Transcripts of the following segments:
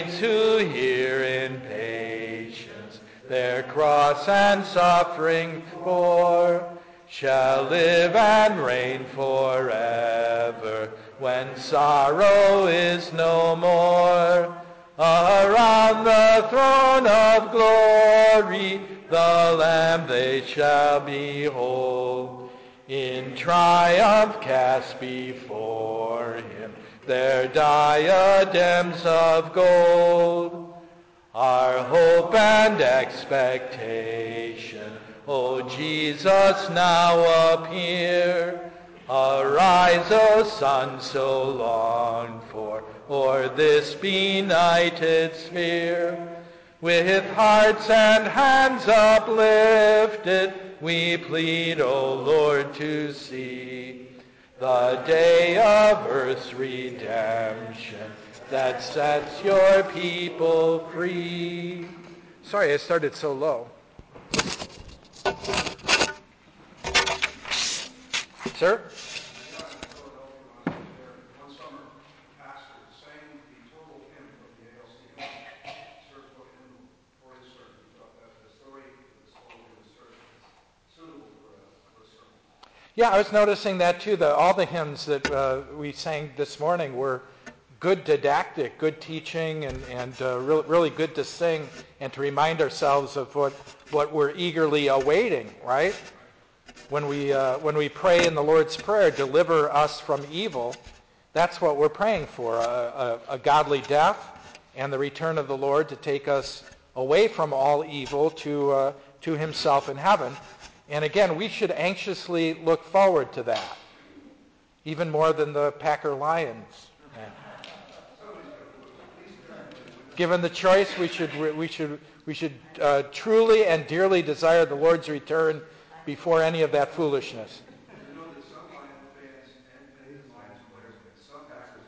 who hear in patience their cross and suffering bore, shall live and reign forever when sorrow is no more. Around the throne of glory the Lamb they shall behold, in triumph cast before him their diadems of gold. Our hope and expectation, O Jesus, now appear. Arise, O Son, so longed for, o'er this benighted sphere. With hearts and hands uplifted, we plead, O Lord, to see the day of earth's redemption that sets your people free. Sorry, I started so low. Sir? One summer, pastor sang the total hymn of the ALC liturgical hymn for his sermon. He thought that the story was told in the sermon is suitable for a sermon. Yeah, I was noticing that too. All the hymns that we sang this morning were good didactic, good teaching, and really good to sing and to remind ourselves of what we're eagerly awaiting, right? When we pray in the Lord's Prayer, deliver us from evil, that's what we're praying for, a godly death and the return of the Lord to take us away from all evil to himself in heaven. And again, we should anxiously look forward to that, even more than the Packer Lions. Given the choice, we should truly and dearly desire the Lord's return before any of that foolishness. You know that some Lions fans and Lions players, some Packers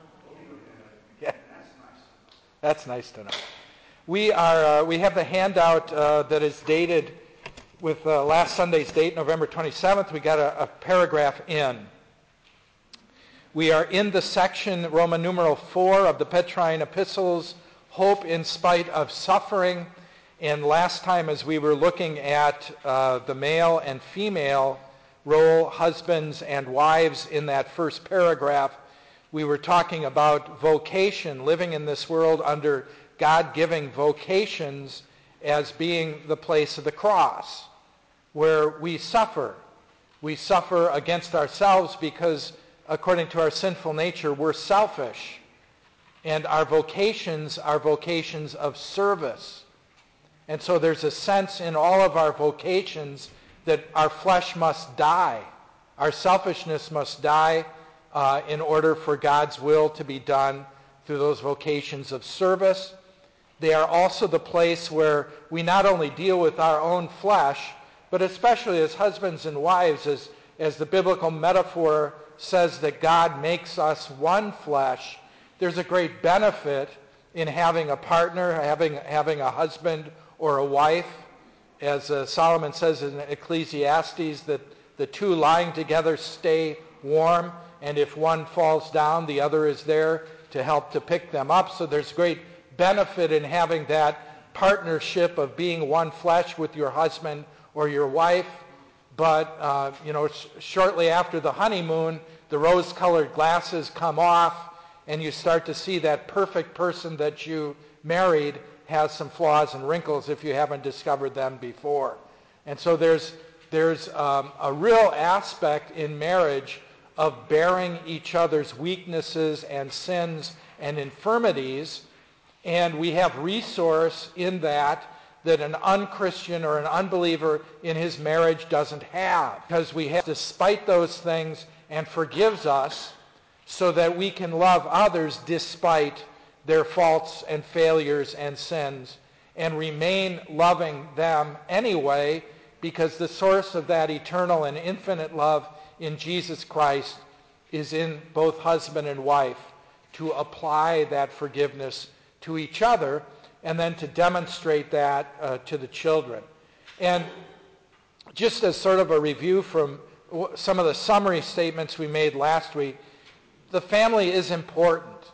Yeah, that's nice. that's nice to know. We have the handout that is dated with last Sunday's date, November 27th. We got a paragraph in. We are in the section, Roman numeral 4 of the Petrine epistles, Hope in Spite of Suffering. And last time, as we were looking at the male and female role, husbands and wives in that first paragraph, we were talking about vocation, living in this world under God-giving vocations as being the place of the cross, where we suffer. We suffer against ourselves because, according to our sinful nature, we're selfish. And our vocations are vocations of service. And so there's a sense in all of our vocations that our flesh must die. Our selfishness must die in order for God's will to be done through those vocations of service. They are also the place where we not only deal with our own flesh, but especially as husbands and wives, as the biblical metaphor says that God makes us one flesh, there's a great benefit in having a partner, having a husband or a wife. As Solomon says in Ecclesiastes, that the two lying together stay warm, and if one falls down, the other is there to help to pick them up. So there's great benefit in having that partnership of being one flesh with your husband or your wife. But, shortly after the honeymoon, the rose-colored glasses come off, and you start to see that perfect person that you married has some flaws and wrinkles if you haven't discovered them before. And so there's a real aspect in marriage of bearing each other's weaknesses and sins and infirmities, and we have resource in that an unchristian or an unbeliever in his marriage doesn't have, because we have despite those things and forgives us so that we can love others despite their faults and failures and sins and remain loving them anyway, because the source of that eternal and infinite love in Jesus Christ is in both husband and wife, to apply that forgiveness to each other and then to demonstrate that to the children. And just as sort of a review from some of the summary statements we made last week, the family is important.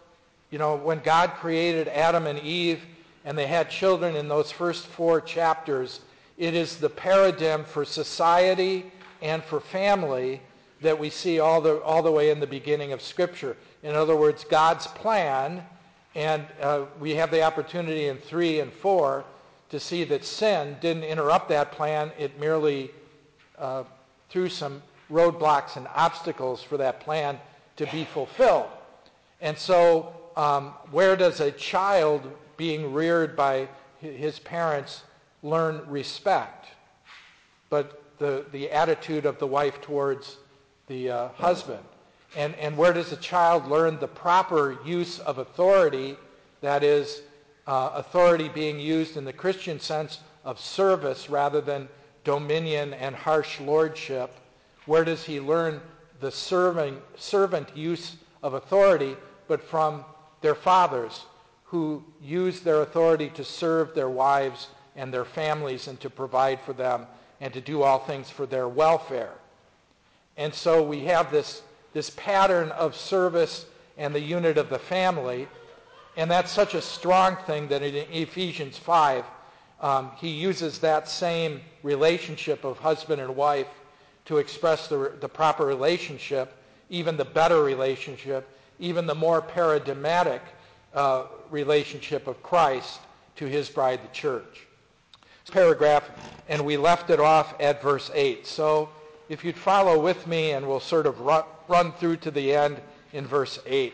You know, when God created Adam and Eve and they had children in those first 4 chapters, it is the paradigm for society and for family that we see all the way in the beginning of Scripture. In other words, God's plan, and we have the opportunity in 3 and 4 to see that sin didn't interrupt that plan. It merely threw some roadblocks and obstacles for that plan to be fulfilled. And so where does a child being reared by his parents learn respect? But the attitude of the wife towards the husband. And where does a child learn the proper use of authority? That is, authority being used in the Christian sense of service rather than dominion and harsh lordship. Where does he learn the servant use of authority? But from their fathers, who use their authority to serve their wives and their families and to provide for them and to do all things for their welfare. And so we have this pattern of service and the unit of the family, and that's such a strong thing that in Ephesians 5, he uses that same relationship of husband and wife to express the proper relationship, even the better relationship, even the more paradigmatic relationship of Christ to his bride, the church. Paragraph, and we left it off at verse 8. So if you'd follow with me, and we'll sort of run through to the end in verse 8.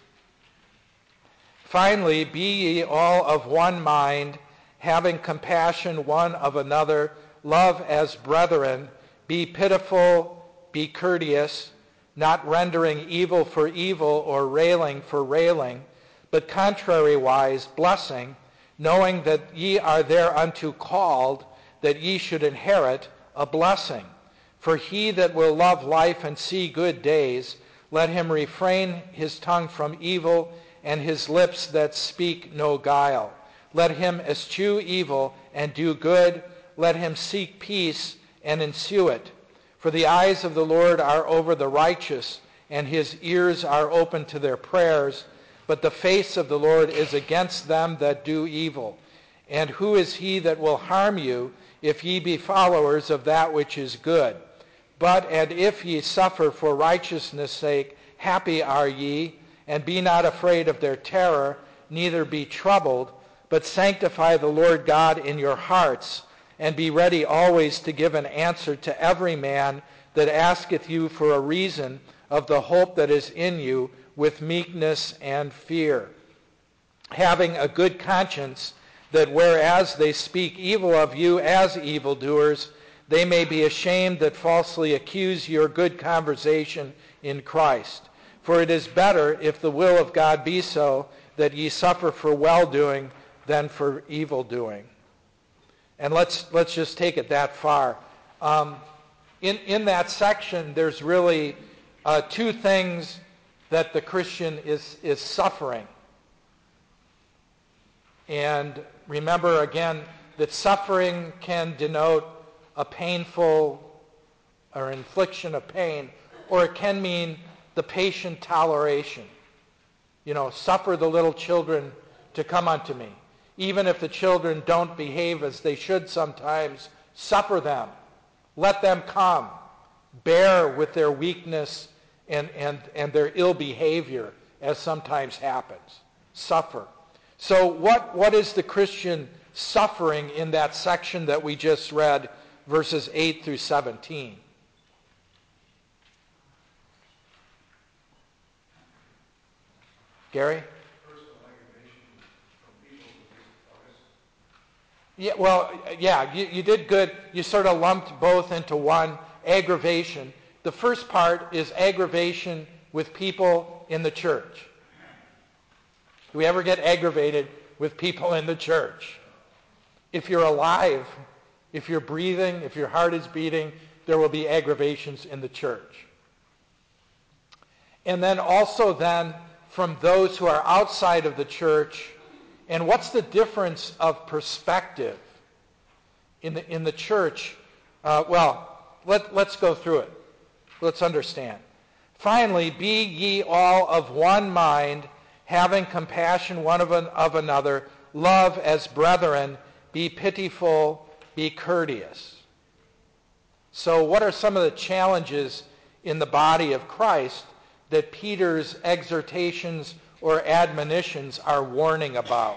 Finally, be ye all of one mind, having compassion one of another, love as brethren, be pitiful, be courteous, not rendering evil for evil or railing for railing, but contrariwise blessing, knowing that ye are thereunto called, that ye should inherit a blessing. For he that will love life and see good days, let him refrain his tongue from evil, and his lips that speak no guile. Let him eschew evil and do good. Let him seek peace and ensue it. For the eyes of the Lord are over the righteous, and his ears are open to their prayers. But the face of the Lord is against them that do evil. And who is he that will harm you, if ye be followers of that which is good? But and if ye suffer for righteousness' sake, happy are ye, and be not afraid of their terror, neither be troubled, but sanctify the Lord God in your hearts, and be ready always to give an answer to every man that asketh you for a reason of the hope that is in you, with meekness and fear, having a good conscience, that whereas they speak evil of you as evildoers, they may be ashamed that falsely accuse your good conversation in Christ. For it is better, if the will of God be so, that ye suffer for well-doing than for evil-doing. And let's just take it that far. In that section, there's really 2 things that the Christian is suffering. And remember again that suffering can denote a painful or infliction of pain, or it can mean the patient toleration. You know, suffer the little children to come unto me. Even if the children don't behave as they should sometimes, suffer them. Let them come. Bear with their weakness and their ill behavior, as sometimes happens. Suffer. So what is the Christian suffering in that section that we just read, verses 8 through 17? Gary? You did good. You sort of lumped both into one. Aggravation. The first part is aggravation with people in the church. Do we ever get aggravated with people in the church? If you're alive, if you're breathing, if your heart is beating, there will be aggravations in the church. And then also from those who are outside of the church. And what's the difference of perspective in the church? Let's go through it. Let's understand. Finally, be ye all of one mind, having compassion one of another, love as brethren, be pitiful, be courteous. So what are some of the challenges in the body of Christ that Peter's exhortations or admonitions are warning about?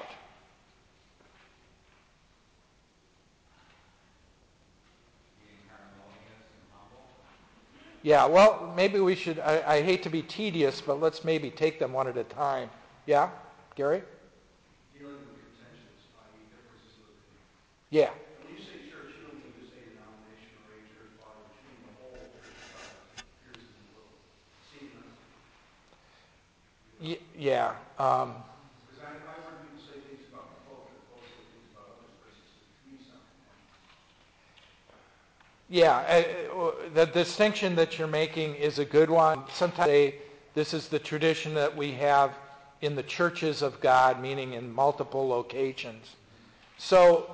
Yeah, well, maybe we should, I hate to be tedious, but let's maybe take them one at a time. Yeah, Gary? Dealing with contentions, i.e. differences of opinion. Yeah. When you say church, you don't mean just a denomination or a church body, but you mean the whole appears in the world. Seeing us. Yeah. Because I've heard people say things about the Pope and the Pope say things about other places. To me, sound Yeah, the distinction that you're making is a good one. Sometimes they say this is the tradition that we have in the churches of God, meaning in multiple locations. So,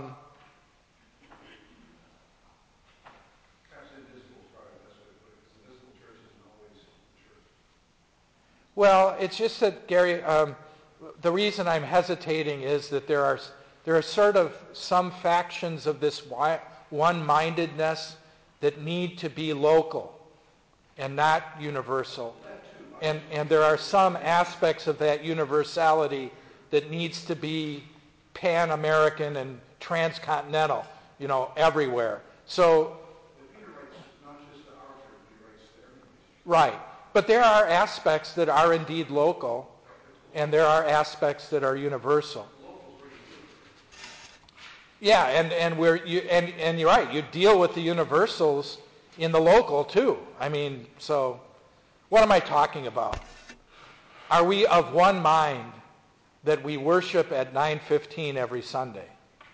perhaps invisible is probably the best way to put it, because the visible church isn't always the church. well, it's just that, Gary, the reason I'm hesitating is that there are sort of some factions of this one-mindedness that need to be local and not universal. And there are some aspects of that universality that needs to be pan-American and transcontinental, everywhere. So, Peter writes not just to our church, but he writes to every church. right. But there are aspects that are indeed local, and there are aspects that are universal. Yeah, and you're right. You deal with the universals in the local too. I mean, so what am I talking about? Are we of one mind that we worship at 9:15 every Sunday?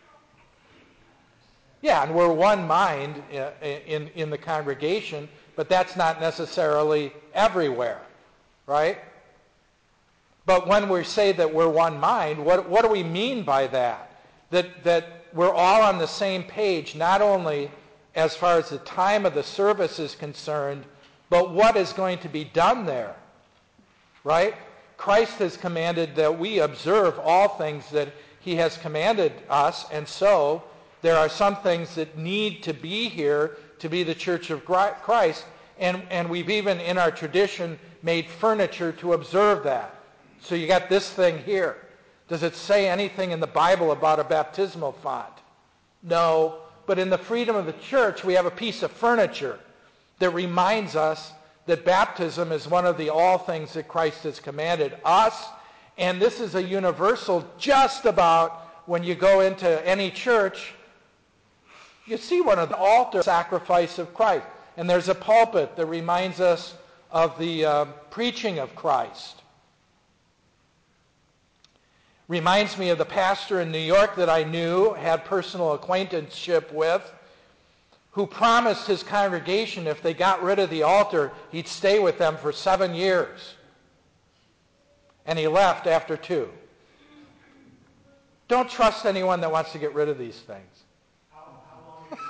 Yeah, and we're one mind in the congregation, but that's not necessarily everywhere, right? But when we say that we're one mind, what do we mean by that? That we're all on the same page, not only as far as the time of the service is concerned, but what is going to be done there, right? Christ has commanded that we observe all things that he has commanded us, and so there are some things that need to be here to be the church of Christ, and we've even in our tradition made furniture to observe that. So you got this thing here. Does it say anything in the Bible about a baptismal font? No. But in the freedom of the church, we have a piece of furniture that reminds us that baptism is one of the all things that Christ has commanded us. And this is a universal just about when you go into any church, you see one of the altar sacrifice of Christ. And there's a pulpit that reminds us of the preaching of Christ. Reminds me of the pastor in New York that I knew, had personal acquaintanceship with, who promised his congregation if they got rid of the altar, he'd stay with them for 7 years. And he left after 2. Don't trust anyone that wants to get rid of these things. How long did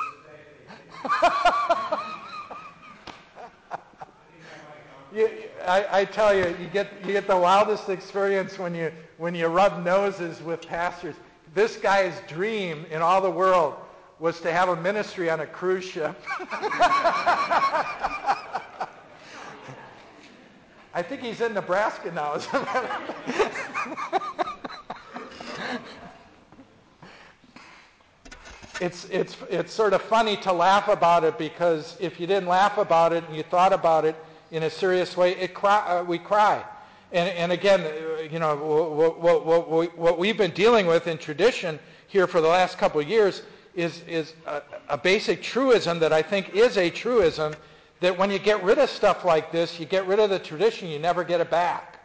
you stay? I tell you, you get the wildest experience when you rub noses with pastors. This guy's dream in all the world was to have a ministry on a cruise ship. I think he's in Nebraska now. It's sort of funny to laugh about it, because if you didn't laugh about it and you thought about it in a serious way, we cry. And again, what we've been dealing with in tradition here for the last couple of years is a basic truism that I think is a truism, that when you get rid of stuff like this, you get rid of the tradition, you never get it back.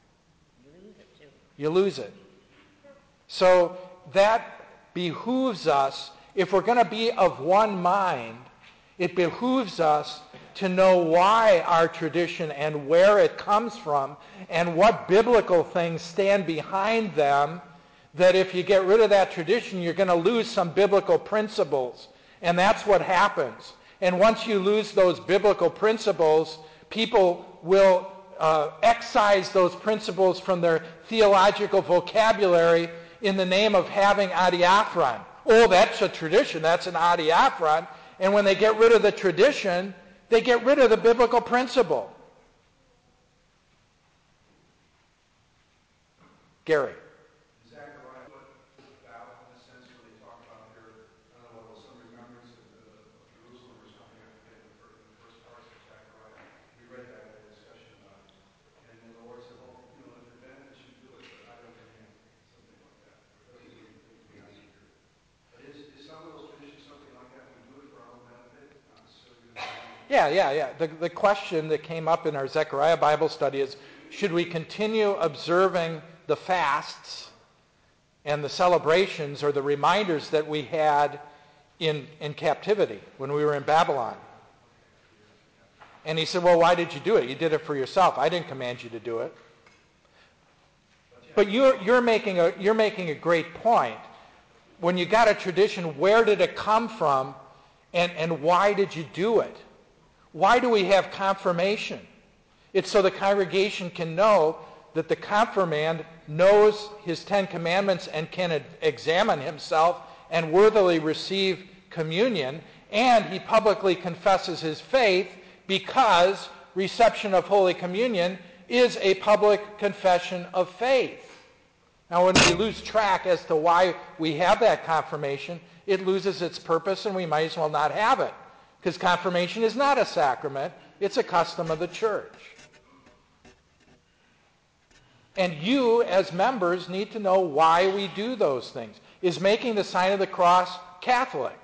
You lose it. So that behooves us, if we're going to be of one mind, it behooves us to know why our tradition and where it comes from and what biblical things stand behind them, that if you get rid of that tradition, you're going to lose some biblical principles. And that's what happens. And once you lose those biblical principles, people will excise those principles from their theological vocabulary in the name of having adiaphron. Oh, that's a tradition. That's an adiaphron. And when they get rid of the tradition, they get rid of the biblical principle. Gary. Zechariah, what is it about, in a sense, when they talk about their, I don't know, some remembrance of Jerusalem or something, I forget, in the first parts of Zechariah. We read that in a discussion about it. And then the Lord said, well, if the benefits you do it, but I don't command it. Something like that. It doesn't really think behind it here. But is some of those traditions something like that? We do it for our own benefit, not necessarily Yeah. The question that came up in our Zechariah Bible study is, should we continue observing the fasts and the celebrations or the reminders that we had in captivity when we were in Babylon? And he said, well, why did you do it? You did it for yourself. I didn't command you to do it. But you're making a great point. When you got a tradition, where did it come from and why did you do it? Why do we have confirmation? It's so the congregation can know that the confirmand knows his 10 commandments and can examine himself and worthily receive communion, and he publicly confesses his faith because reception of Holy Communion is a public confession of faith. Now, when we lose track as to why we have that confirmation, it loses its purpose and we might as well not have it, because confirmation is not a sacrament, it's a custom of the church. And you, as members, need to know why we do those things. Is making the sign of the cross Catholic?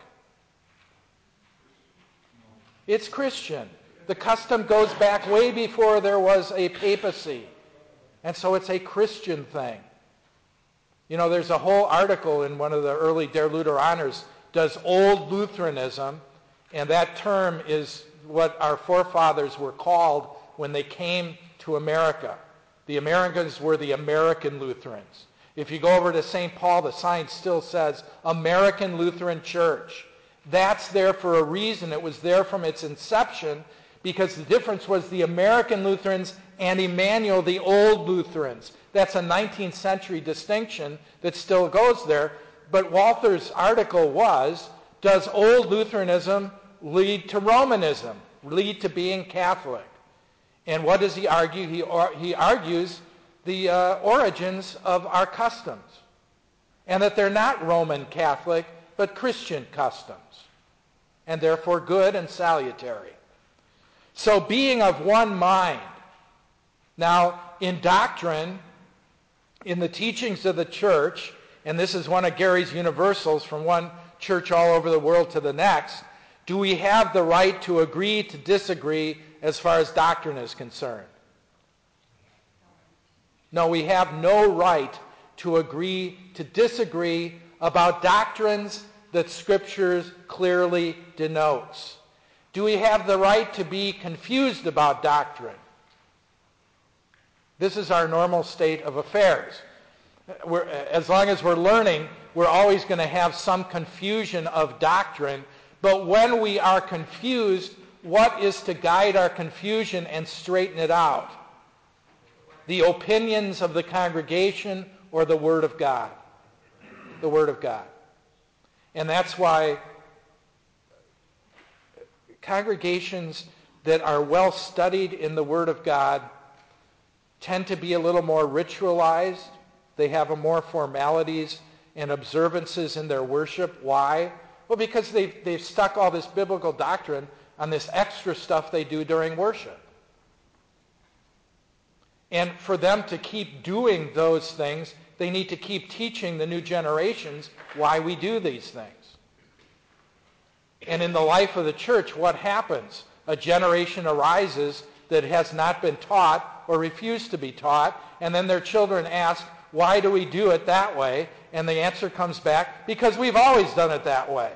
It's Christian. The custom goes back way before there was a papacy. And so it's a Christian thing. There's a whole article in one of the early Der Lutheraner, does Old Lutheranism, and that term is what our forefathers were called when they came to America. The Americans were the American Lutherans. If you go over to St. Paul, the sign still says American Lutheran Church. That's there for a reason. It was there from its inception because the difference was the American Lutherans and Emmanuel, the old Lutherans. That's a 19th century distinction that still goes there. But Walther's article was, does old Lutheranism lead to Romanism, lead to being Catholic? And what does he argue? He argues the origins of our customs, and that they're not Roman Catholic, but Christian customs, and therefore good and salutary. So being of one mind. Now, in doctrine, in the teachings of the church, and this is one of Gary's universals from one church all over the world to the next, do we have the right to agree to disagree as far as doctrine is concerned? No, we have no right to agree to disagree about doctrines that Scriptures clearly denotes. Do we have the right to be confused about doctrine? This is our normal state of affairs. As long as we're learning, we're always going to have some confusion of doctrine. But when we are confused, what is to guide our confusion and straighten it out? The opinions of the congregation or the Word of God? The Word of God. And that's why congregations that are well studied in the Word of God tend to be a little more ritualized. They have more formalities and observances in their worship. Why? Well, because they've stuck all this biblical doctrine on this extra stuff they do during worship. And for them to keep doing those things, they need to keep teaching the new generations why we do these things. And in the life of the church, what happens? A generation arises that has not been taught or refused to be taught, and then their children ask, why do we do it that way? And the answer comes back, because we've always done it that way.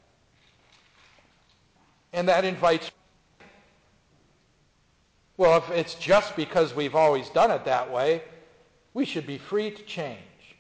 And that invites, well, if it's just because we've always done it that way, we should be free to change.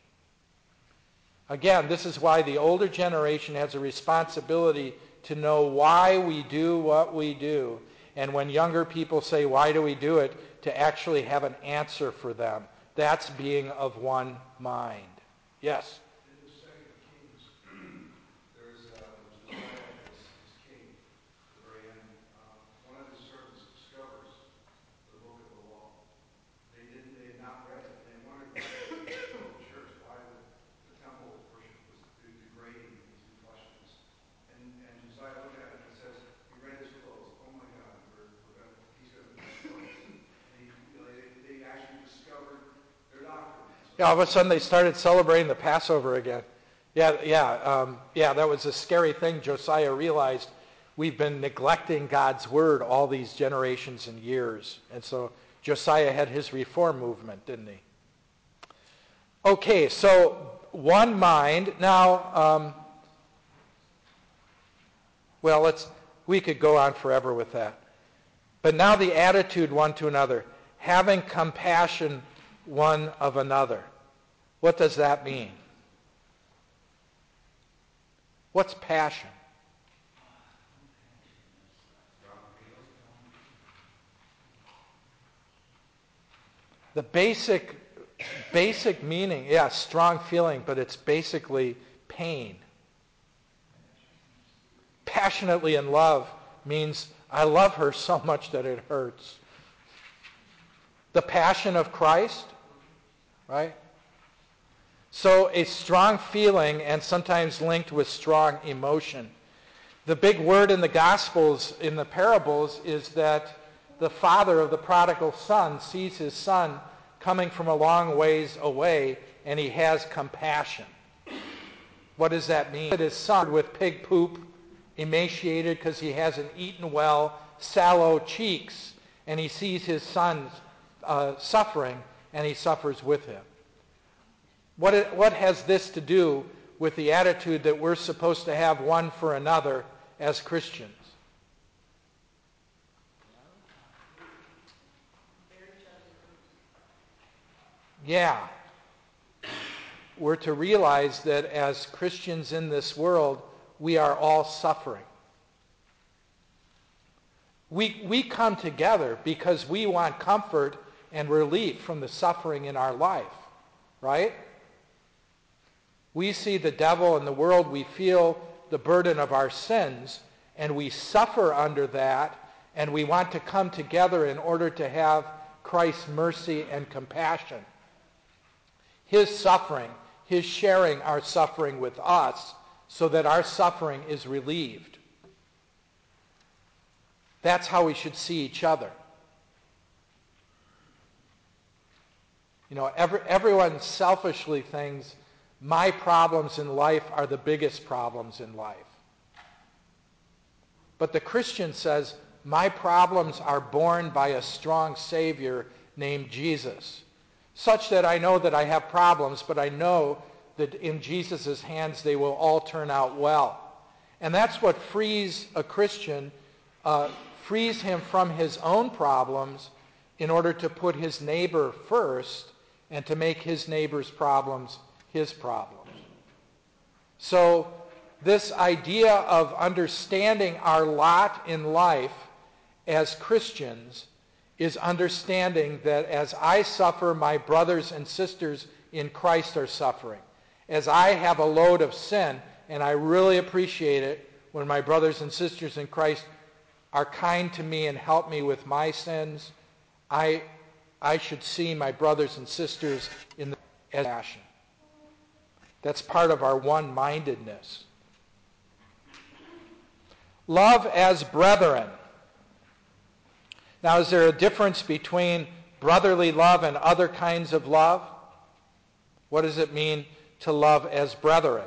Again, this is why the older generation has a responsibility to know why we do what we do. And when younger people say, why do we do it? to actually have an answer for them. That's being of one mind. Yes? In the Second Kings, there's Josiah is king. At the very end, one of his servants discovers the book of the law. They had not read it. They wondered why the church, why the temple worship was degrading these two questions. And Josiah looked at it and says, he read his clothes. Oh my God, he's going to destroy us. And they actually discovered their doctrine. Yeah, all of a sudden they started celebrating the Passover again. That was a scary thing. Josiah realized we've been neglecting God's word all these generations and years. And so Josiah had his reform movement, didn't he? Okay, so one mind. Now, we could go on forever with that. But now the attitude one to another, having compassion one of another. What does that mean? What's passion? The basic meaning, strong feeling, but it's basically pain. Passionately in love means I love her so much that it hurts. The passion of Christ, right? So a strong feeling, and sometimes linked with strong emotion. The big word in the Gospels, in the parables, is that the father of the prodigal son sees his son coming from a long ways away, and he has compassion. What does that mean? His son with pig poop, emaciated because he hasn't eaten well, sallow cheeks, and he sees his son suffering, and he suffers with him. What has this to do with the attitude that we're supposed to have one for another as Christians? Yeah. We're to realize that as Christians in this world, we are all suffering. We come together because we want comfort and relief from the suffering in our life, right? We see the devil in the world, we feel the burden of our sins, and we suffer under that, and we want to come together in order to have Christ's mercy and compassion. His suffering, his sharing our suffering with us, so that our suffering is relieved. That's how we should see each other. You know, everyone selfishly thinks my problems in life are the biggest problems in life. But the Christian says, my problems are borne by a strong Savior named Jesus, such that I know that I have problems, but I know that in Jesus' hands they will all turn out well. And that's what frees a Christian, frees him from his own problems in order to put his neighbor first and to make his neighbor's problems his problems. So this idea of understanding our lot in life as Christians is understanding that as I suffer, my brothers and sisters in Christ are suffering. As I have a load of sin, and I really appreciate it when my brothers and sisters in Christ are kind to me and help me with my sins, I should see my brothers and sisters in the passion. That's part of our one-mindedness. Love as brethren. Now, is there a difference between brotherly love and other kinds of love? What does it mean to love as brethren?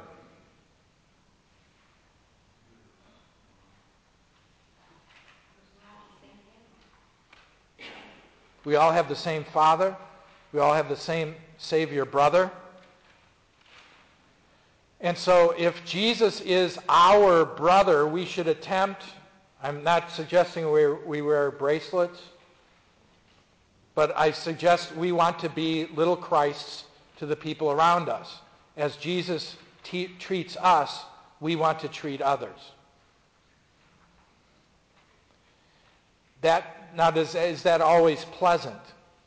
We all have the same Father. We all have the same Savior brother. And so if Jesus is our brother, we should attempt, I'm not suggesting we wear bracelets, but I suggest we want to be little Christs to the people around us. As Jesus treats us, we want to treat others. is that always pleasant?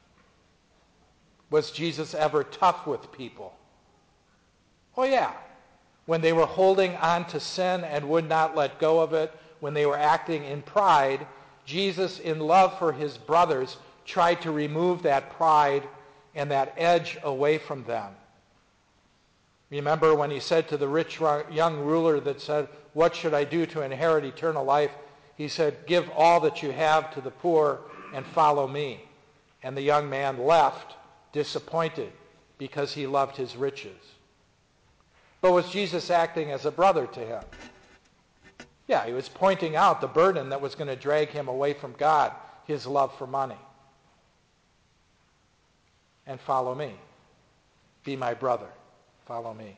Was Jesus ever tough with people? Oh yeah. When they were holding on to sin and would not let go of it, when they were acting in pride, Jesus, in love for his brothers, tried to remove that pride and that edge away from them. Remember when he said to the rich young ruler that said, "What should I do to inherit eternal life?" He said, "Give all that you have to the poor and follow me." And the young man left disappointed because he loved his riches. But was Jesus acting as a brother to him? Yeah, he was pointing out the burden that was going to drag him away from God, his love for money. And follow me. Be my brother. Follow me.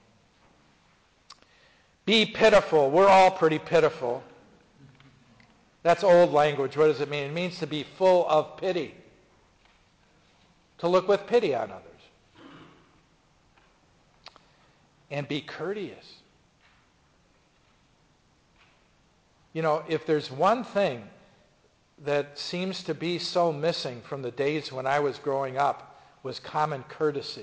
Be pitiful. We're all pretty pitiful. That's old language. What does it mean? It means to be full of pity. To look with pity on others. And be courteous. You know, if there's one thing that seems to be so missing from the days when I was growing up, was common courtesy.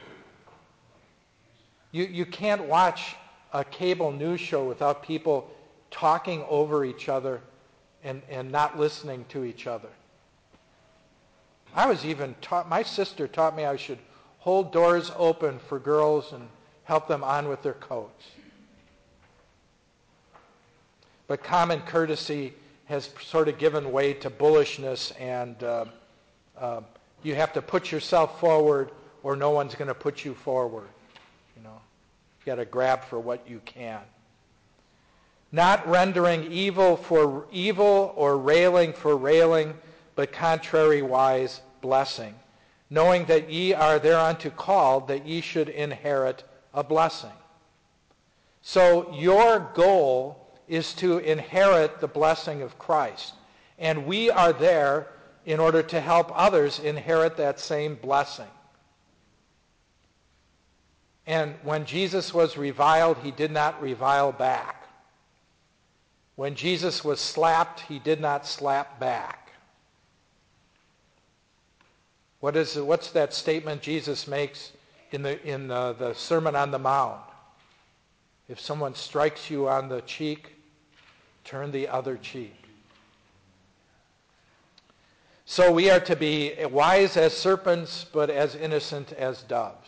You can't watch a cable news show without people talking over each other and not listening to each other. I was even taught, my sister taught me I should hold doors open for girls and help them on with their coats. But common courtesy has sort of given way to bullishness, and you have to put yourself forward or no one's going to put you forward. You know, you got to grab for what you can. Not rendering evil for evil or railing for railing, but contrariwise blessing, knowing that ye are thereunto called, that ye should inherit a blessing. So your goal is to inherit the blessing of Christ. And we are there in order to help others inherit that same blessing. And when Jesus was reviled, he did not revile back. When Jesus was slapped, he did not slap back. What's that statement Jesus makes in the Sermon on the Mount? If someone strikes you on the cheek, turn the other cheek. So we are to be wise as serpents, but as innocent as doves.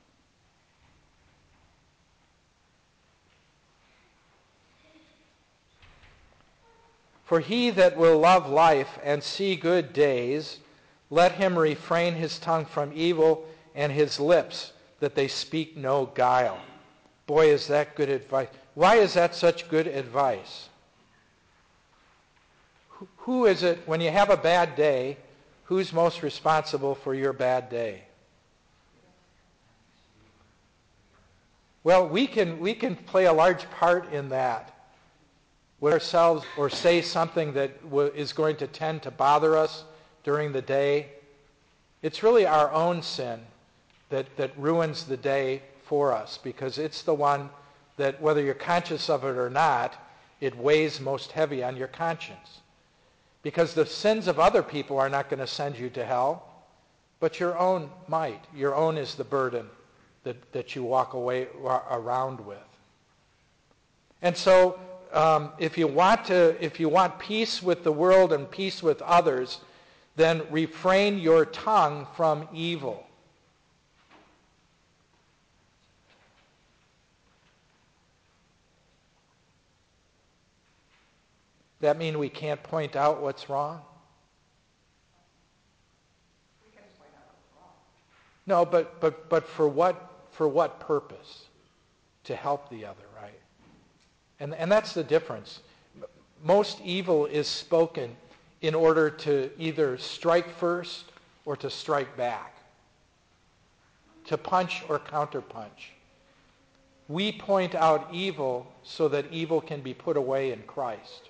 For he that will love life and see good days, let him refrain his tongue from evil and his lips, that they speak no guile. Boy, is that good advice. Why is that such good advice? Who is it, when you have a bad day, who's most responsible for your bad day? Well, we can play a large part in that with ourselves, or say something that is going to tend to bother us during the day. It's really our own sin that ruins the day for us, because it's the one that, whether you're conscious of it or not, it weighs most heavy on your conscience. Because the sins of other people are not going to send you to hell, but your own might. Your own is the burden that you walk away around with. And so if you want peace with the world and peace with others, then refrain your tongue from evil. That mean we can't point out what's wrong? We can point out what's wrong. No, but for what purpose? To help the other, right? And that's the difference. Most evil is spoken in order to either strike first or to strike back. To punch or counterpunch. We point out evil so that evil can be put away in Christ.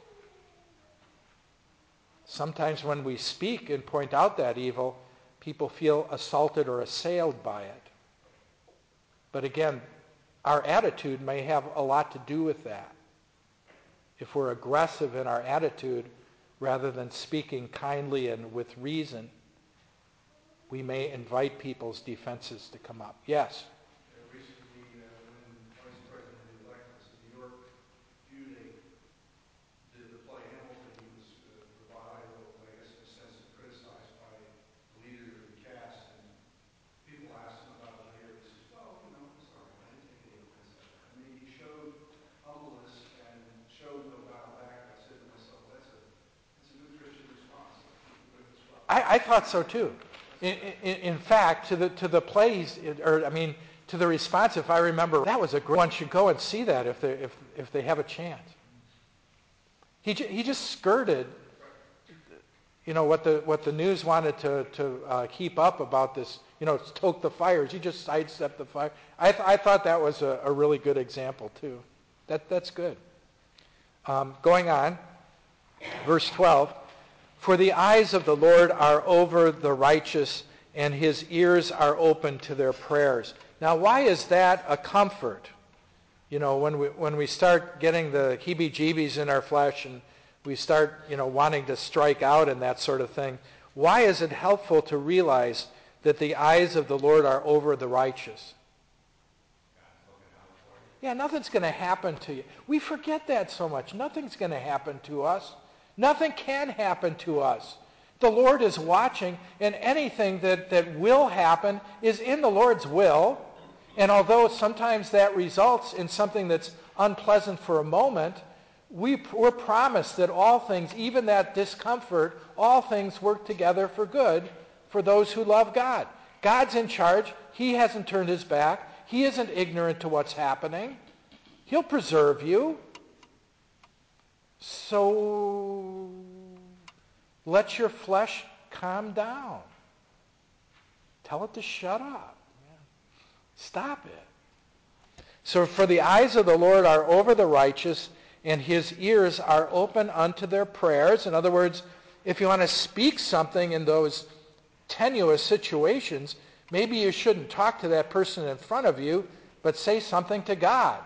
Sometimes when we speak and point out that evil, people feel assaulted or assailed by it. But again, our attitude may have a lot to do with that. If we're aggressive in our attitude, rather than speaking kindly and with reason, we may invite people's defenses to come up. Yes? Recently, when Vice President-elect was in New York, Judy did the play Hamilton. He was reviled, I guess, in a sense, criticized by the leader of the cast. And people asked him about it later. He says, well, it's all right. I didn't take any offense at that. I mean, he showed humbleness and showed no bow back. I said to myself, that's a good Christian response. I thought so too. In fact, to the plays, to the response, if I remember, that was a great one. Should go and see that if they have a chance. He just skirted, what the news wanted to keep up about this. Stoke the fires. He just sidestepped the fire. I thought that was a really good example too. That's good. Going on, verse 12. For the eyes of the Lord are over the righteous, and his ears are open to their prayers. Now, why is that a comfort? When we start getting the heebie-jeebies in our flesh and we start, wanting to strike out and that sort of thing, why is it helpful to realize that the eyes of the Lord are over the righteous? Yeah, nothing's going to happen to you. We forget that so much. Nothing's going to happen to us. Nothing can happen to us. The Lord is watching, and anything that will happen is in the Lord's will. And although sometimes that results in something that's unpleasant for a moment, we're promised that all things, even that discomfort, all things work together for good for those who love God. God's in charge. He hasn't turned his back. He isn't ignorant to what's happening. He'll preserve you. So let your flesh calm down. Tell it to shut up. Stop it. So for the eyes of the Lord are over the righteous, and his ears are open unto their prayers. In other words, if you want to speak something in those tenuous situations, maybe you shouldn't talk to that person in front of you, but say something to God.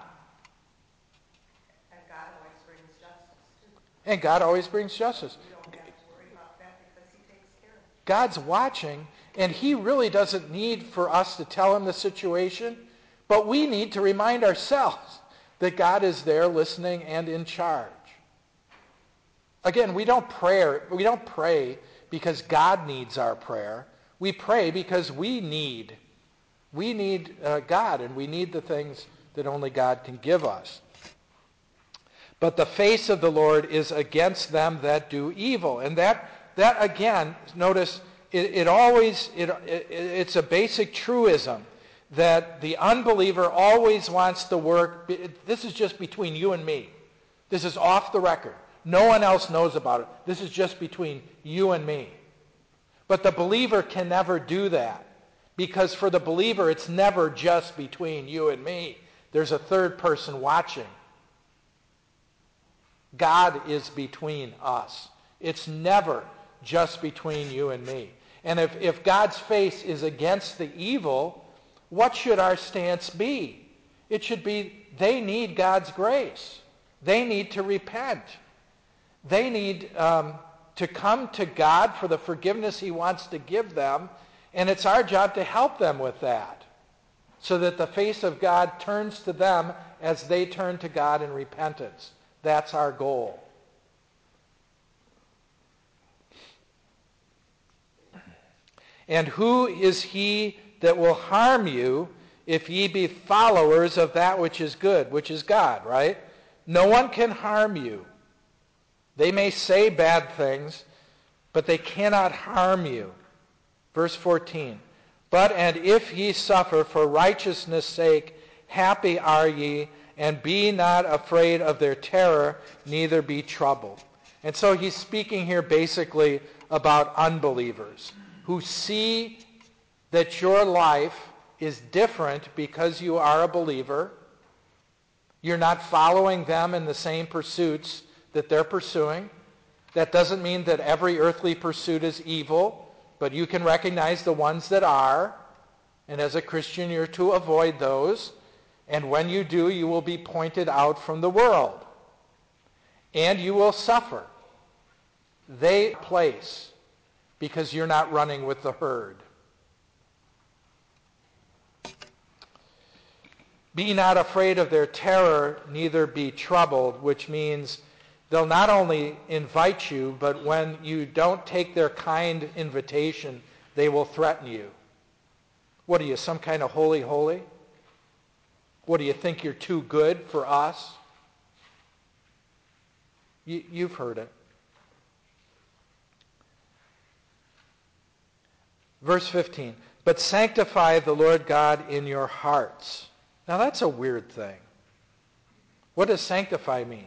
And God always brings justice. You don't have to worry about that because he takes care of it. God's watching, and he really doesn't need for us to tell him the situation, but we need to remind ourselves that God is there listening and in charge. Again, we don't pray because God needs our prayer. We pray because we need God, and we need the things that only God can give us. But the face of the Lord is against them that do evil. And that again, notice, it's a basic truism that the unbeliever always wants to work. This is just between you and me. This is off the record. No one else knows about it. This is just between you and me. But the believer can never do that, because for the believer, it's never just between you and me. There's a third person watching. God is between us. It's never just between you and me. And if God's face is against the evil, what should our stance be? It should be they need God's grace. They need to repent. They need to come to God for the forgiveness he wants to give them, and it's our job to help them with that, so that the face of God turns to them as they turn to God in repentance. That's our goal. And who is he that will harm you if ye be followers of that which is good, which is God, right? No one can harm you. They may say bad things, but they cannot harm you. Verse 14. But and if ye suffer for righteousness' sake, happy are ye, and be not afraid of their terror, neither be troubled. And so he's speaking here basically about unbelievers who see that your life is different because you are a believer. You're not following them in the same pursuits that they're pursuing. That doesn't mean that every earthly pursuit is evil, but you can recognize the ones that are. And as a Christian, you're to avoid those. And when you do, you will be pointed out from the world. And you will suffer. they place because you're not running with the herd. Be not afraid of their terror, neither be troubled, which means they'll not only invite you, but when you don't take their kind invitation, they will threaten you. What are you, some kind of holy? What do you think, you're too good for us? You've heard it. Verse 15, but sanctify the Lord God in your hearts. Now that's a weird thing. What does sanctify mean?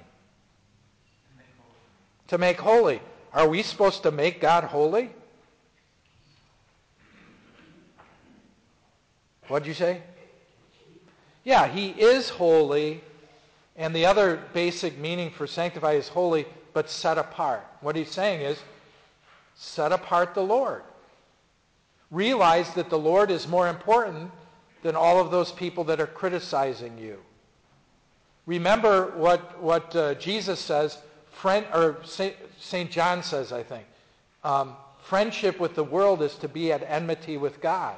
To make holy. Are we supposed to make God holy? What'd you say? Yeah, he is holy, and the other basic meaning for sanctify is holy, but set apart. What he's saying is, set apart the Lord. Realize that the Lord is more important than all of those people that are criticizing you. Remember what Jesus says, or St. John says, I think. Friendship with the world is to be at enmity with God.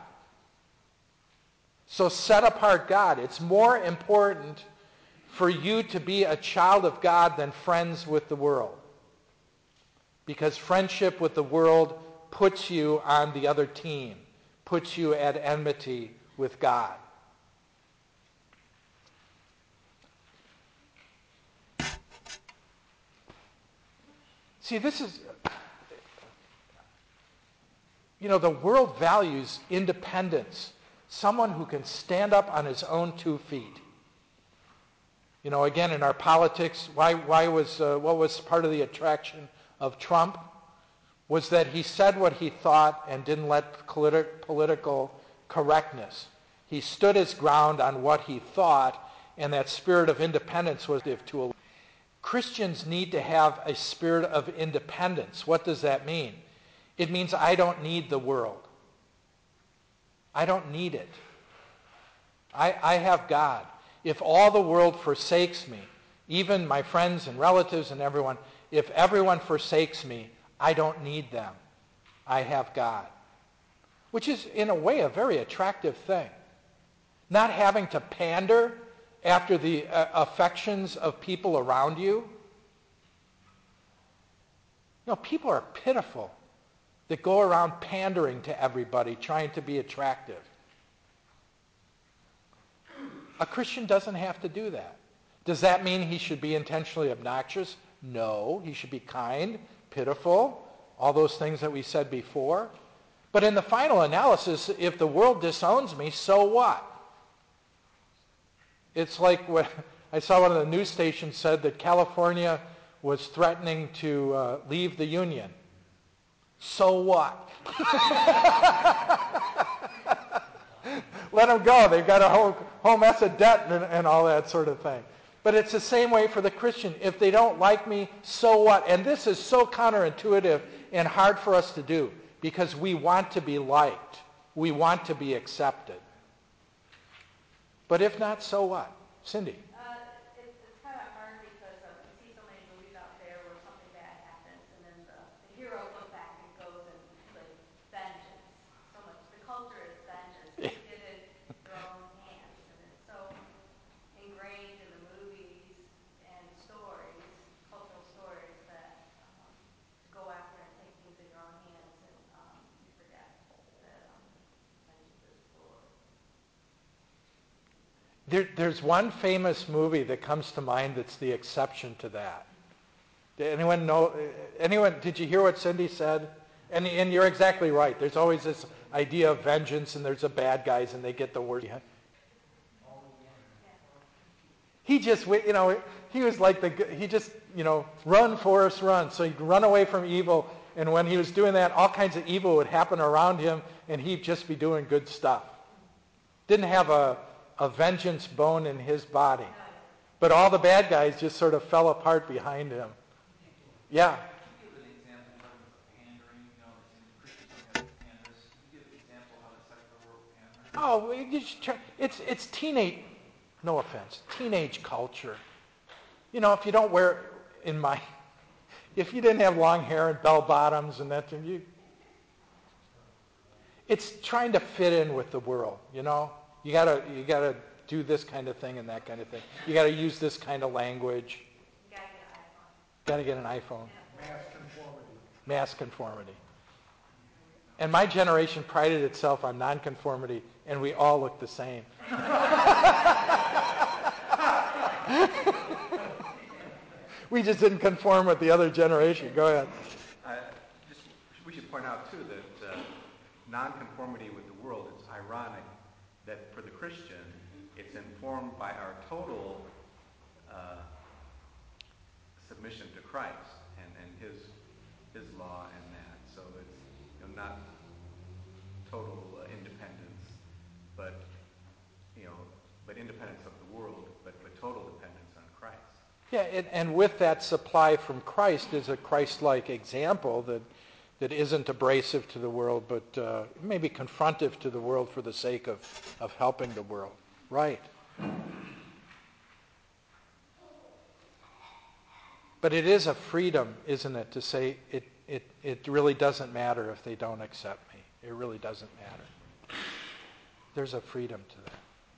So set apart God. It's more important for you to be a child of God than friends with the world. Because friendship with the world puts you on the other team, puts you at enmity with God. See, this is, the world values independence. Someone who can stand up on his own 2 feet. Again, in our politics, what was part of the attraction of Trump was that he said what he thought and didn't let political correctness. He stood his ground on what he thought, and that spirit of independence was to. Christians need to have a spirit of independence. What does that mean? It means I don't need the world. I don't need it. I have God. If all the world forsakes me, even my friends and relatives and everyone, if everyone forsakes me, I don't need them. I have God. Which is, in a way, a very attractive thing. Not having to pander after the affections of people around you. People are pitiful that go around pandering to everybody, trying to be attractive. A Christian doesn't have to do that. Does that mean he should be intentionally obnoxious? No, he should be kind, pitiful, all those things that we said before. But in the final analysis, if the world disowns me, so what? It's like what I saw one of the news stations said that California was threatening to leave the Union. So what? Let them go. They've got a whole mess of debt and all that sort of thing. But it's the same way for the Christian. If they don't like me, so what? And this is so counterintuitive and hard for us to do because we want to be liked. We want to be accepted. But if not, so what? Cindy. It's kind of hard because you see so many movies out there where something bad happens and then the hero goes back and goes and like vengeance. So much. The culture is vengeance. They did it with their own hands. And it's so ingrained in the movies and stories, cultural stories, that to go after and take things in your own hands and you forget that vengeance is the Lord. There's one famous movie that comes to mind that's the exception to that. Did anyone know? Did you hear what Cindy said? And you're exactly right. There's always this idea of vengeance, and there's the bad guys, and they get the worst. He just, he was like he just, run, Forrest, run. So he'd run away from evil, and when he was doing that, all kinds of evil would happen around him, and he'd just be doing good stuff. Didn't have a vengeance bone in his body. But all the bad guys just sort of fell apart behind him. Yeah. Give an example of pandering, Christians don't have panders. Give an example how the secular world panders. It's teenage, no offense, teenage culture. If you don't wear, if you didn't have long hair and bell bottoms and that thing, it's trying to fit in with the world, you know? You gotta do this kind of thing and that kind of thing. You gotta use this kind of language. You gotta get an iPhone. Gotta get an iPhone. Mass conformity. Mass conformity. And my generation prided itself on nonconformity, and we all look the same. We just didn't conform with the other generation. Go ahead. We should point out, too, that nonconformity with the world, it's ironic that for the Christian, it's informed by our total submission to Christ and his law and that. So it's not total independence, but independence of the world, but total dependence on Christ. Yeah, and with that supply from Christ is a Christ-like example that isn't abrasive to the world, but maybe confrontive to the world for the sake of helping the world. Right. But it is a freedom, isn't it, to say it really doesn't matter if they don't accept me. It really doesn't matter. There's a freedom to that.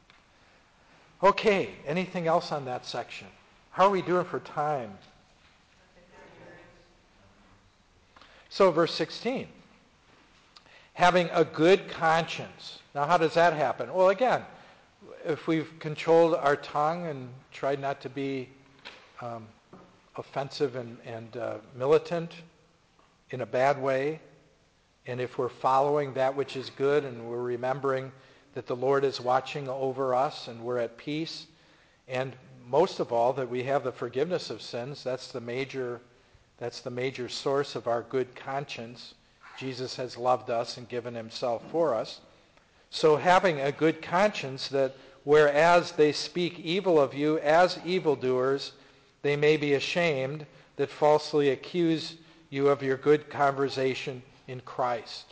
Okay, anything else on that section? How are we doing for time? So verse 16. Having a good conscience. Now how does that happen? Well, again, if we've controlled our tongue and tried not to be offensive and militant in a bad way, and if we're following that which is good and we're remembering that the Lord is watching over us and we're at peace, and most of all that we have the forgiveness of sins, that's the major source of our good conscience. Jesus has loved us and given himself for us. So having a good conscience, that whereas they speak evil of you as evildoers, they may be ashamed that falsely accuse you of your good conversation in Christ.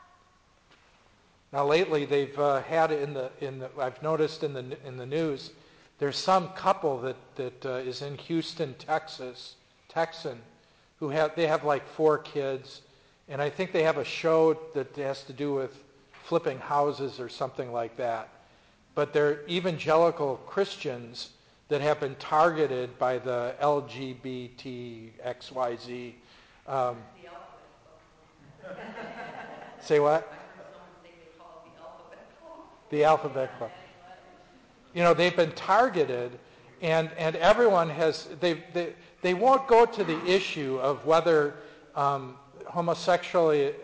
Now lately they've had I've noticed in the news, there's some couple that is in Houston, Texan, who have like 4 kids, and I think they have a show that has to do with flipping houses or something like that. But they're evangelical Christians that have been targeted by the LGBTXYZ. Say what? The Alphabet Club. You know, they've been targeted, and everyone has, they won't go to the issue of whether homosexuality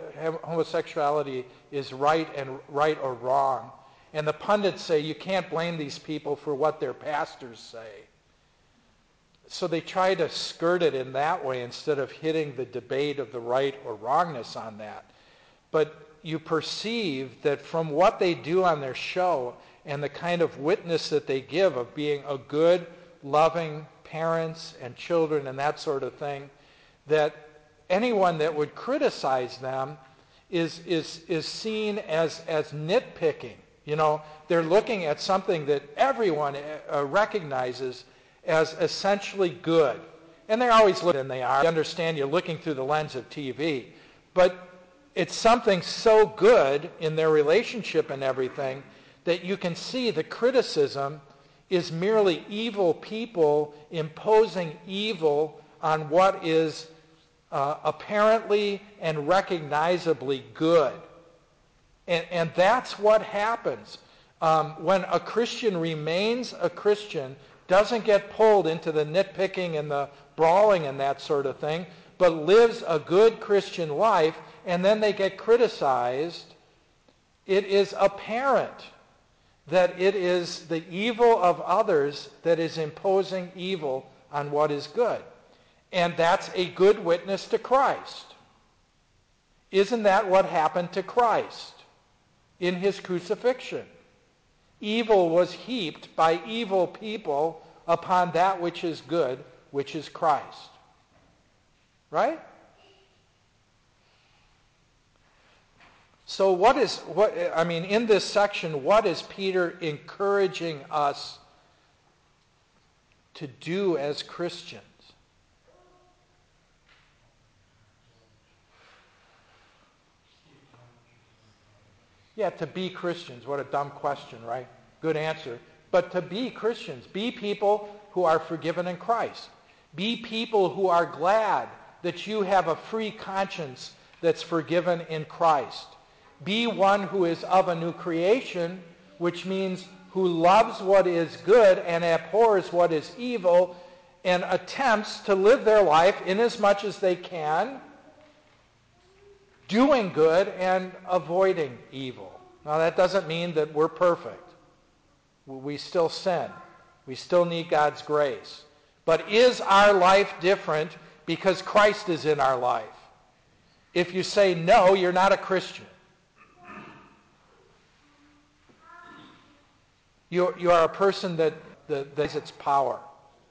is right or wrong. And the pundits say you can't blame these people for what their pastors say. So they try to skirt it in that way instead of hitting the debate of the right or wrongness on that. But you perceive that from what they do on their show and the kind of witness that they give of being a good, loving parents and children and that sort of thing, that anyone that would criticize them is seen as nitpicking. You know, they're looking at something that everyone recognizes as essentially good. And they're always looking, and they are. You understand you're looking through the lens of TV. But it's something so good in their relationship and everything that you can see the criticism is merely evil people imposing evil on what is apparently and recognizably good. And that's what happens when a Christian remains a Christian, doesn't get pulled into the nitpicking and the brawling and that sort of thing, but lives a good Christian life, and then they get criticized. It is apparent that it is the evil of others that is imposing evil on what is good. And that's a good witness to Christ. Isn't that what happened to Christ in his crucifixion? Evil was heaped by evil people upon that which is good, which is Christ. Right? So in this section, what is Peter encouraging us to do as Christians? Yeah, to be Christians. What a dumb question, right? Good answer. But to be Christians, be people who are forgiven in Christ. Be people who are glad that you have a free conscience that's forgiven in Christ. Be one who is of a new creation, which means who loves what is good and abhors what is evil, and attempts to live their life inasmuch as they can, doing good and avoiding evil. Now, that doesn't mean that we're perfect. We still sin. We still need God's grace. But is our life different because Christ is in our life? If you say no, you're not a Christian. You are a person that has its power.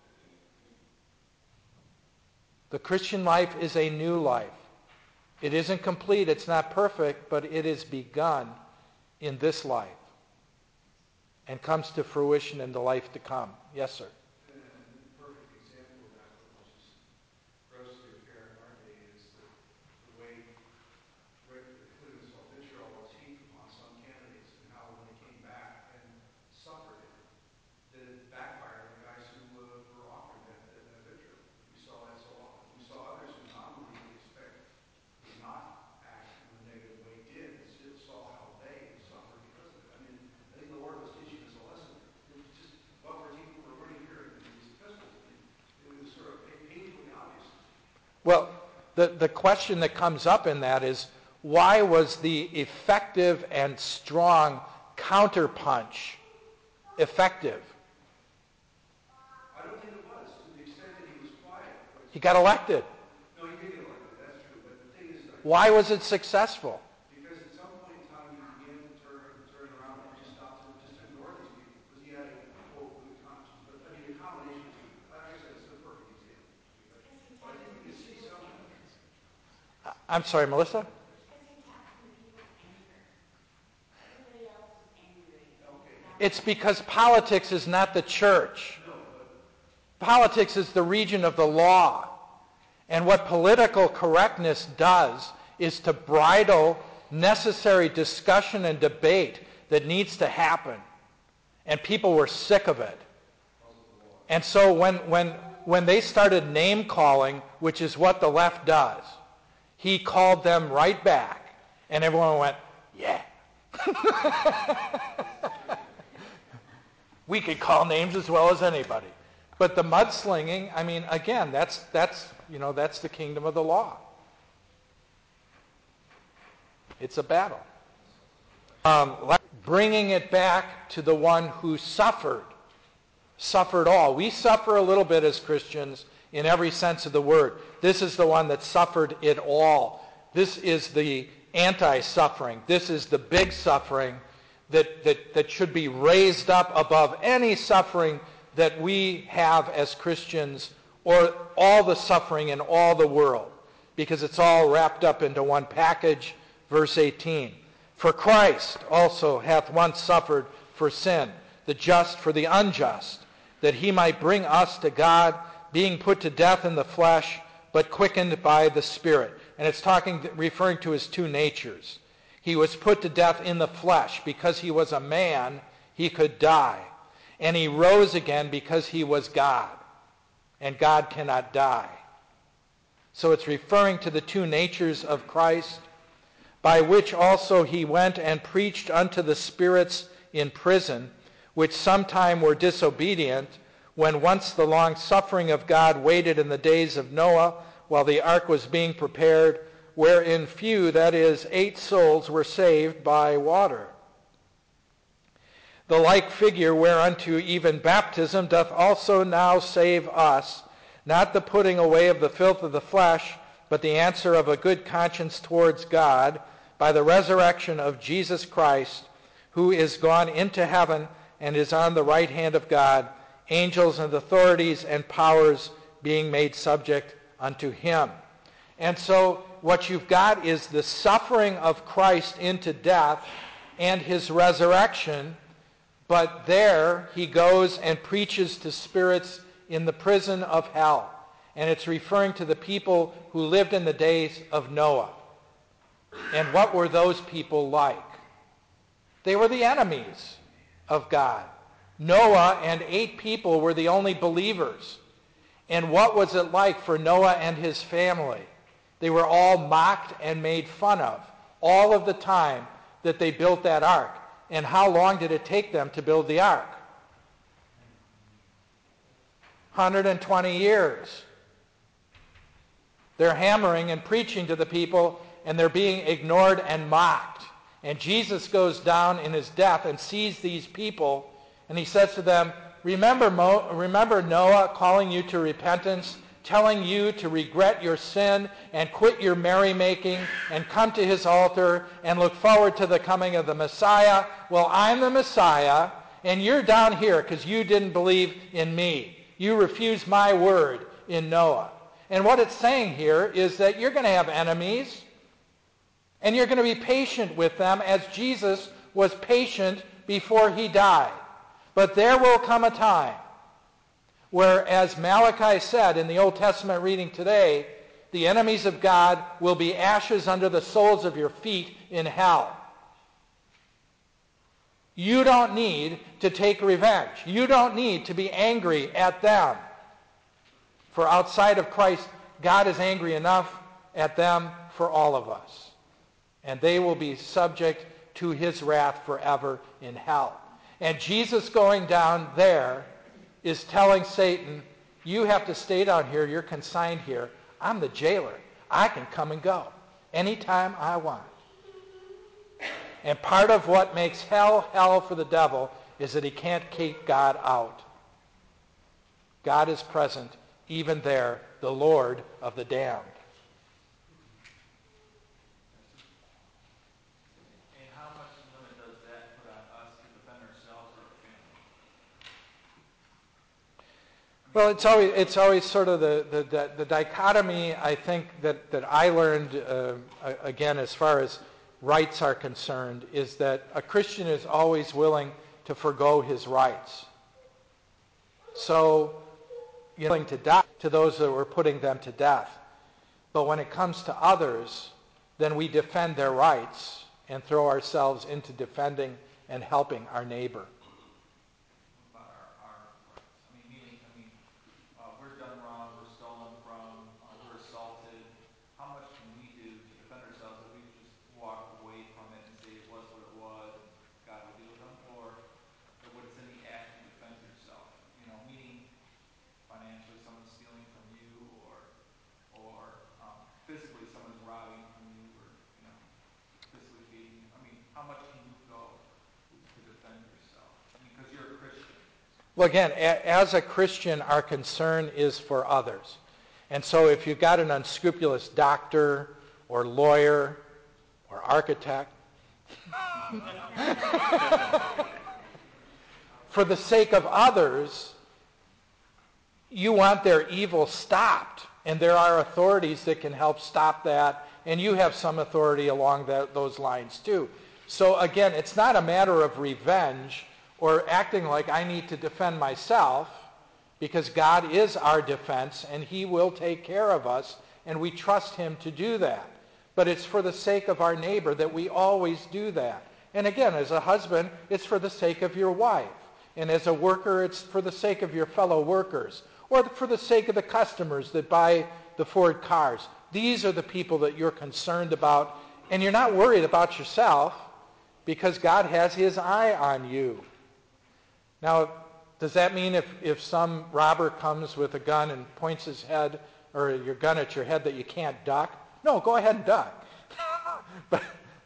The Christian life is a new life. It isn't complete, it's not perfect, but it is begun in this life and comes to fruition in the life to come. Yes, sir. And a perfect example of that, which is grossly apparent in our day, is the way Clinton's vitriol was heaped upon some candidates, and how when they came back and suffered it, that it backfired on the guys who were offered that vitriol. We saw that so often. We saw others who nominally we expect did not act in a negative way, did, and still saw how they suffered because of it. I mean, I think the Lord was teaching us a lesson. It's just what we're learning here in these epistles. It was sort of painfully obvious. Well, the question that comes up in that is, why was the effective and strong counterpunch effective? I don't think it was, to the extent that he was quiet. He got elected. No, he did get elected, that's true. But the thing is, Why was it successful? because at some point in time he began to turn around and just stop to just ignore these people because he had a quote good conscience. But I mean, a combination of, like I said, it's a perfect example. But I think you can see some of it. I'm sorry, Melissa? It's because politics is not the church. Politics is the region of the law. And what political correctness does is to bridle necessary discussion and debate that needs to happen. And people were sick of it. And so when they started name-calling, which is what the left does, he called them right back. And everyone went, yeah. We could call names as well as anybody. But the mudslinging, I mean, again, that's the kingdom of the law. It's a battle. Bringing it back to the one who suffered all. We suffer a little bit as Christians in every sense of the word. This is the one that suffered it all. This is the anti-suffering. This is the big suffering that should be raised up above any suffering that we have as Christians, or all the suffering in all the world, because it's all wrapped up into one package. Verse 18, for Christ also hath once suffered for sin, the just for the unjust, that he might bring us to God, being put to death in the flesh, but quickened by the Spirit. And it's referring to his two natures. He was put to death in the flesh because he was a man, he could die. And he rose again because he was God. And God cannot die. So it's referring to the two natures of Christ, by which also he went and preached unto the spirits in prison, which sometime were disobedient, when once the long suffering of God waited in the days of Noah, while the ark was being prepared, wherein few, that is, 8 souls, were saved by water. The like figure whereunto even baptism doth also now save us, not the putting away of the filth of the flesh, but the answer of a good conscience towards God, by the resurrection of Jesus Christ, who is gone into heaven and is on the right hand of God, angels and authorities and powers being made subject unto him. And so what you've got is the suffering of Christ into death and his resurrection, but there he goes and preaches to spirits in the prison of hell. And it's referring to the people who lived in the days of Noah. And what were those people like? They were the enemies of God. Noah and 8 people were the only believers. And what was it like for Noah and his family? They were all mocked and made fun of all of the time that they built that ark. And how long did it take them to build the ark? 120 years. They're hammering and preaching to the people, and they're being ignored and mocked. And Jesus goes down in his death and sees these people, and he says to them, remember Noah calling you to repentance, telling you to regret your sin and quit your merrymaking and come to his altar and look forward to the coming of the Messiah. Well, I'm the Messiah, and you're down here because you didn't believe in me. You refused my word in Noah. And what it's saying here is that you're going to have enemies, and you're going to be patient with them as Jesus was patient before he died. But there will come a time where, as Malachi said in the Old Testament reading today, the enemies of God will be ashes under the soles of your feet in hell. You don't need to take revenge. You don't need to be angry at them. For outside of Christ, God is angry enough at them for all of us. And they will be subject to his wrath forever in hell. And Jesus going down there is telling Satan, you have to stay down here. You're consigned here. I'm the jailer. I can come and go anytime I want. And part of what makes hell for the devil is that he can't keep God out. God is present even there, the Lord of the damned. And how much limit does that put on us to defend ourselves or our family? Well, it's always sort of the dichotomy, I think, that I learned, again, as far as rights are concerned, is that a Christian is always willing to forgo his rights. So, willing to die to those that were putting them to death. But when it comes to others, then we defend their rights and throw ourselves into defending and helping our neighbor. About our rights? Meaning, we're done wrong, we're stolen from, we're assaulted. How much can we do to defend ourselves if we just walk away from it and say it was what it was and God will deal with them? Or what's in the act to defend yourself? Meaning financially someone's stealing from you or physically someone's robbing from you or, physically feeding you. How much can you go to defend yourself? Because you're a Christian. Well, again, as a Christian, our concern is for others. And so if you've got an unscrupulous doctor or lawyer or architect, for the sake of others, you want their evil stopped. And there are authorities that can help stop that. And you have some authority along those lines too. So again, it's not a matter of revenge or acting like I need to defend myself, because God is our defense and he will take care of us and we trust him to do that. But it's for the sake of our neighbor that we always do that. And again, as a husband, it's for the sake of your wife. And as a worker, it's for the sake of your fellow workers, or for the sake of the customers that buy the Ford cars. These are the people that you're concerned about, and you're not worried about yourself because God has his eye on you. Now, does that mean if some robber comes with a gun and points his head or your gun at your head that you can't duck? No, go ahead and duck. But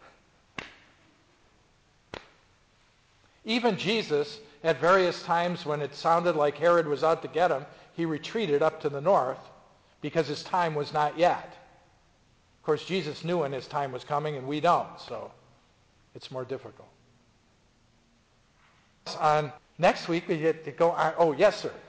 even Jesus, at various times when it sounded like Herod was out to get him, he retreated up to the north because his time was not yet. Of course, Jesus knew when his time was coming, and we don't, so it's more difficult. On next week, we get to go on. Oh, yes, sir.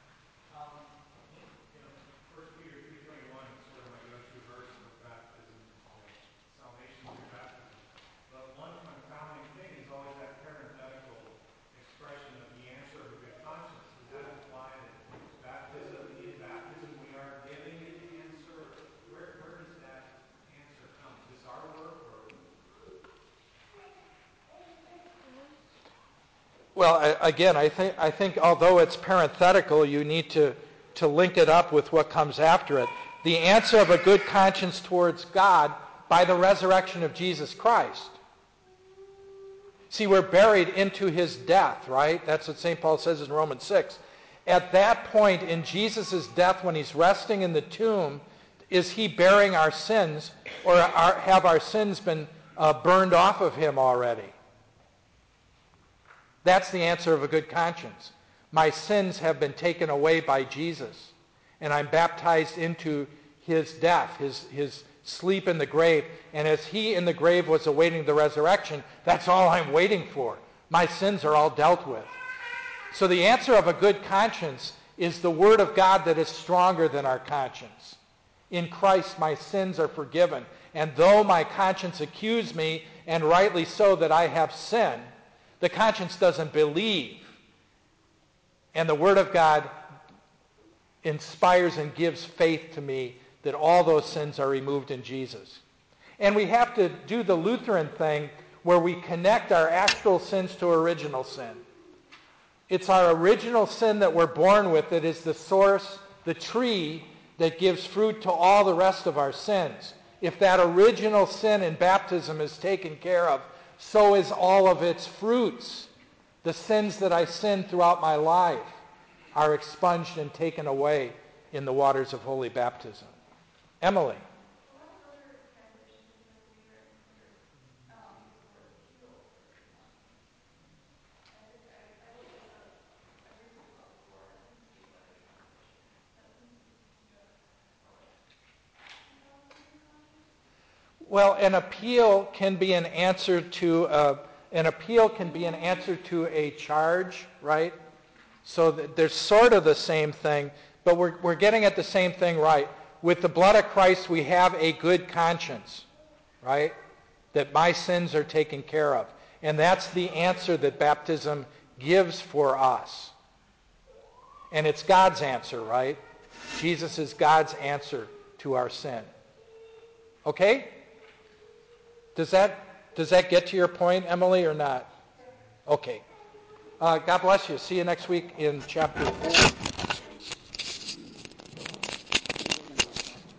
First Peter 3:21 is sort of my go-to verse for baptism, salvation through baptism. But one confounding thing is always that parenthetical expression of the answer of a good conscience. Does that imply that in baptism we are giving an answer? Where does that answer come? Is this our work or? Well, I think although it's parenthetical, you need to link it up with what comes after it. The answer of a good conscience towards God by the resurrection of Jesus Christ. See, we're buried into his death, right? That's what St. Paul says in Romans 6. At that point in Jesus' death, when he's resting in the tomb, is he bearing our sins, or have our sins been burned off of him already? That's the answer of a good conscience. My sins have been taken away by Jesus, and I'm baptized into his death, his sleep in the grave. And as he in the grave was awaiting the resurrection, that's all I'm waiting for. My sins are all dealt with. So the answer of a good conscience is the Word of God that is stronger than our conscience. In Christ, my sins are forgiven. And though my conscience accuse me, and rightly so, that I have sinned, the conscience doesn't believe. And the Word of God inspires and gives faith to me that all those sins are removed in Jesus. And we have to do the Lutheran thing where we connect our actual sins to original sin. It's our original sin that we're born with that is the source, the tree that gives fruit to all the rest of our sins. If that original sin in baptism is taken care of, so is all of its fruits. The sins that I sinned throughout my life are expunged and taken away in the waters of holy baptism. Emily. Well, an appeal can be an answer to a charge, right? So there's sort of the same thing, but we're getting at the same thing, right? With the blood of Christ, we have a good conscience, right? That my sins are taken care of. And that's the answer that baptism gives for us. And it's God's answer, right? Jesus is God's answer to our sin. Okay? Does that get to your point, Emily, or not? Okay. God bless you. See you next week in chapter 4.